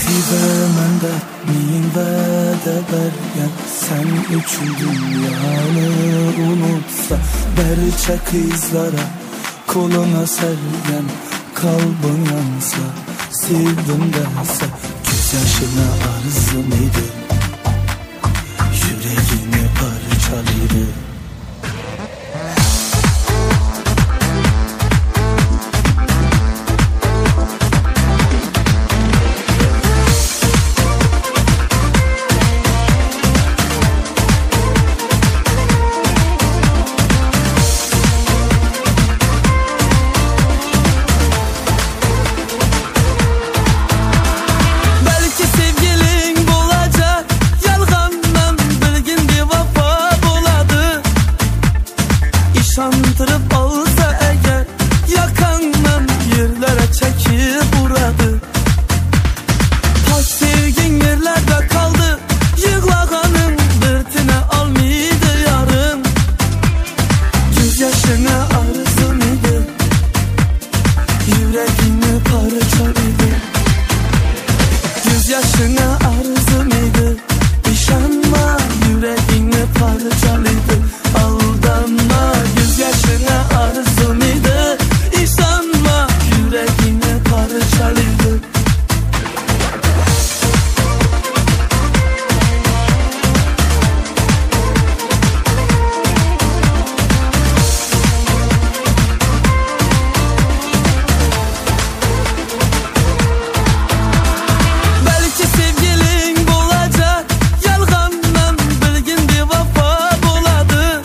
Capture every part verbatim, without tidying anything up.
Vermende min vədə bərgən sən üçün dünyanı unutsa, bərçə qızlara koluna sərgən kalbin yansa, sevdim dəsə göz yaşına arzum idi, yüreğini parçalıydı. Şantırıp alsa eğer yakandan yerlere çekip vuradı. Taş sevgin yerlerde kaldı, yığlağanın dırtına almaydı yarın. Göz yaşına arzum idi, yüreğini parçalıydı. Göz yaşına arzum idi, işanma yüreğini parçalıydı. Aldanma, göz yaşına arzum idi, İnsanma yüreğini parçalıydı. Belki sevgilin olacak, yalgandan bilgin bir vafa buladı.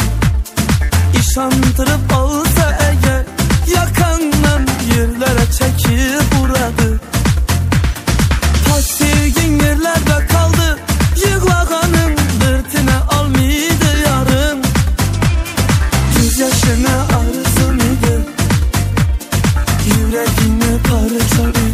İşandırıp alsa eğer yakandan yerlere çekip vuradı. Taş sevgin yerlerde kaldı, yığlağanın dırtına almaydı yarın. Göz yaşına arzum idi, yüreğini parçalıydı.